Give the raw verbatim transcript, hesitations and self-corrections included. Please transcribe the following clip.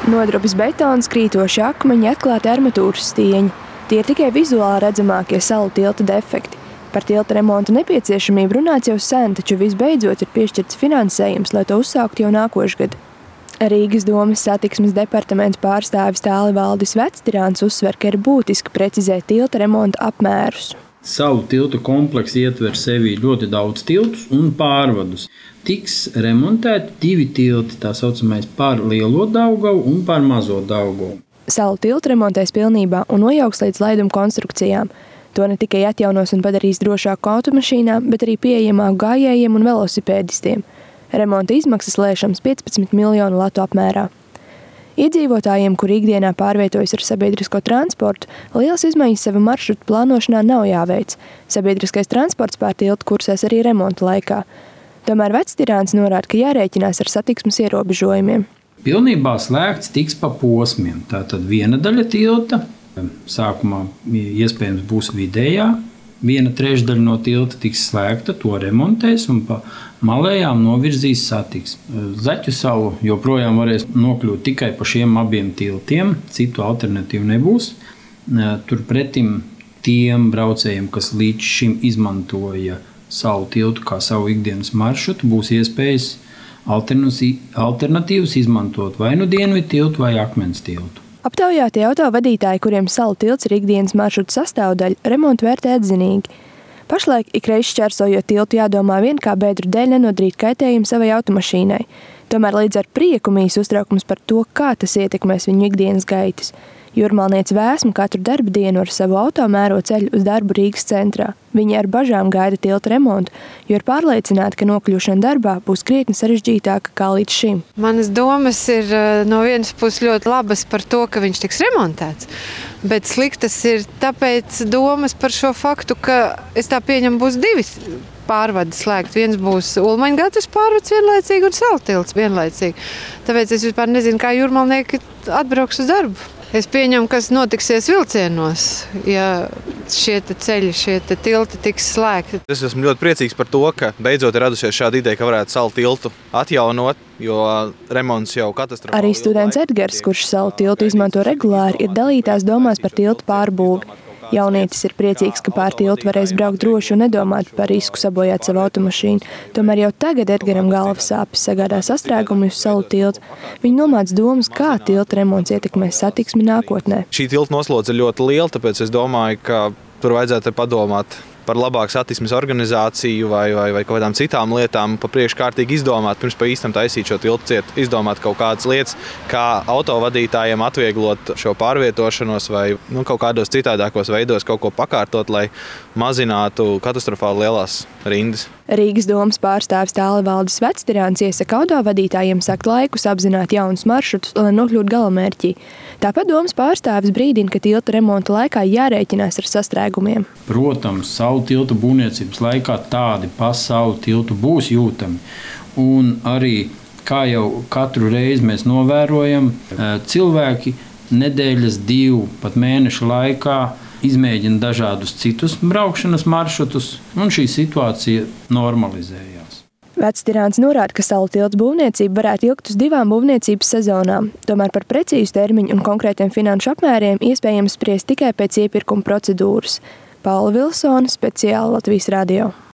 Nodrupis betons, krītoši akmeņi, atklāti armatūras stieņi. Tie ir tikai vizuāli redzamākie salu tilta defekti. Par tilta remontu nepieciešamību runāts jau sen, taču visbeidzot ir piešķirts finansējums, lai to uzsākt jau nākošgad. Rīgas domes satiksmes departamenta pārstāvis Tālivaldis Vectirāns uzsver, ka ir būtiski precizēt tilta remonta apmērus. Salu tiltu komplekss ietver sevī ļoti daudz tiltus un pārvadus. Tiks remontēti divi tilti, tā saucamais par Lielo Daugavu un par Mazo Daugavu. Salu tiltu remontēs pilnībā un nojauks līdz laiduma konstrukcijām. To ne tikai atjaunos un padarīs drošāku automašīnām, bet arī pieejamāku gājējiem un velosipēdistiem. Remonta izmaksas lēšams piecpadsmit miljonu latu apmērā. Iedzīvotājiem, kuri ikdienā pārvietojas ar sabiedrisko transportu, lielas izmaiņas sava maršruta plānošanā nav jāveic. Sabiedriskais transports pār tiltu kursēs arī remonta laikā. Tomēr Vectirāns norāda, ka jārēķinās ar satiksmes ierobežojumiem. Pilnībā slēgts tiks pa posmiem. Tātad viena daļa tilta sākumā iespējams būs vidējā, viena trešdaļa no tilta tiks slēgta, to remontēs un pa malējām novirzīs satiksmi. Zaķu salu joprojām varēs nokļūt tikai pa šiem abiem tiltiem, citu alternatīvu nebūs. Turpretim tiem braucējiem, kas līdz šim izmantoja salu tiltu kā savu ikdienas maršrutu, būs iespējas alternatīvas izmantot vai nu dienvidu tiltu vai akmens tiltu. Aptaujātie autovadītāji, kuriem salu tilts ir ikdienas maršruta sastāvdaļa, remontu vērtē atzinīgi. Pašlaik ikreiz šķērsojot tiltu jādomā vien kā bēdru dēļ nenodrīt kaitējumu savai automašīnai. Tomēr līdz ar prieku mīs uztraukums par to, kā tas ietekmēs viņu ikdienas gaitas. Jūrmalniece Vēsma katru darba dienu ar savu auto mēro ceļu uz darbu Rīgas centrā. Viņa ar bažām gaida tilta remontu, jo ir pārliecināta, ka nokļūšana darbā būs krietni sarežģītāka kā līdz šim. Manas domas ir no vienas puses ļoti labas par to, ka viņš tiks remontēts, bet sliktas ir tāpēc domas par šo faktu, ka es tā pieņemu būs divi pārvadi slēgt. Viens būs Ulmaņgatvas pārvads vienlaicīgi un salu tilts vienlaicīgi. Tāpēc es vispār nezinu, kā jūrmalnieki atbrauks uz darbu. Es pieņemu, kas notiksies vilcienos, ja šie ceļi, šie tilti tiks slēgti. Es esmu ļoti priecīgs par to, ka beidzot ir radusies šāda ideja, ka varētu salu tiltu atjaunot, jo remonts jau katastrofāli. Arī students Edgars, kurš salu tiltu izmanto regulāri, ir dalītās domās par tiltu pārbūvi. Jaunietis ir priecīgs, ka pār tiltu varēs braukt droši un nedomāt par risku sabojāt savu automašīnu. Tomēr jau tagad Edgaram galvas sāpes sagādā sastrēgumu uz salu tiltu. Viņi nomāc domas, kā tilta remonts ietekmēs satiksmi nākotnē. Šī tilta noslodze ir ļoti liela, tāpēc es domāju, ka tur vajadzētu padomāt par labāku satiksmes organizāciju vai, vai, vai kaut kādām citām lietām, pa priekšu kārtīgi izdomāt, pirms pa īstam taisīt šo tiltu cietu, izdomāt kaut kādas lietas, kā autovadītājiem atvieglot šo pārvietošanos vai nu, kaut kādos citādākos veidos kaut ko pakārtot, lai mazinātu katastrofāli lielās rindas. Rīgas domes pārstāvis Tālivaldis Vectirāns iesaka autovadītājiem sakt laikus apzināt jaunus maršrutus, lai nokļūtu galamērķī. Tāpat domes pārstāvis brīdina, ka tilta remonta laikā jārēķinās ar sastrēgumiem. Protams, salu tiltu būvniecības laikā tādi pa salu tiltu būs jūtami. Un arī, kā jau katru reizi mēs novērojam, cilvēki nedēļas, divu, pat mēnešu laikā izmēģina dažādus citus braukšanas maršrutus, un šī situācija normalizējās. Vectirāns norāda, ka salu tiltu būvniecība varētu ilgt uz divām būvniecības sezonām. Tomēr par precīzu termiņu un konkrētiem finanšu apmēriem iespējams spriest tikai pēc iepirkuma procedūras. Paula Vilsone, speciāli Latvijas radio.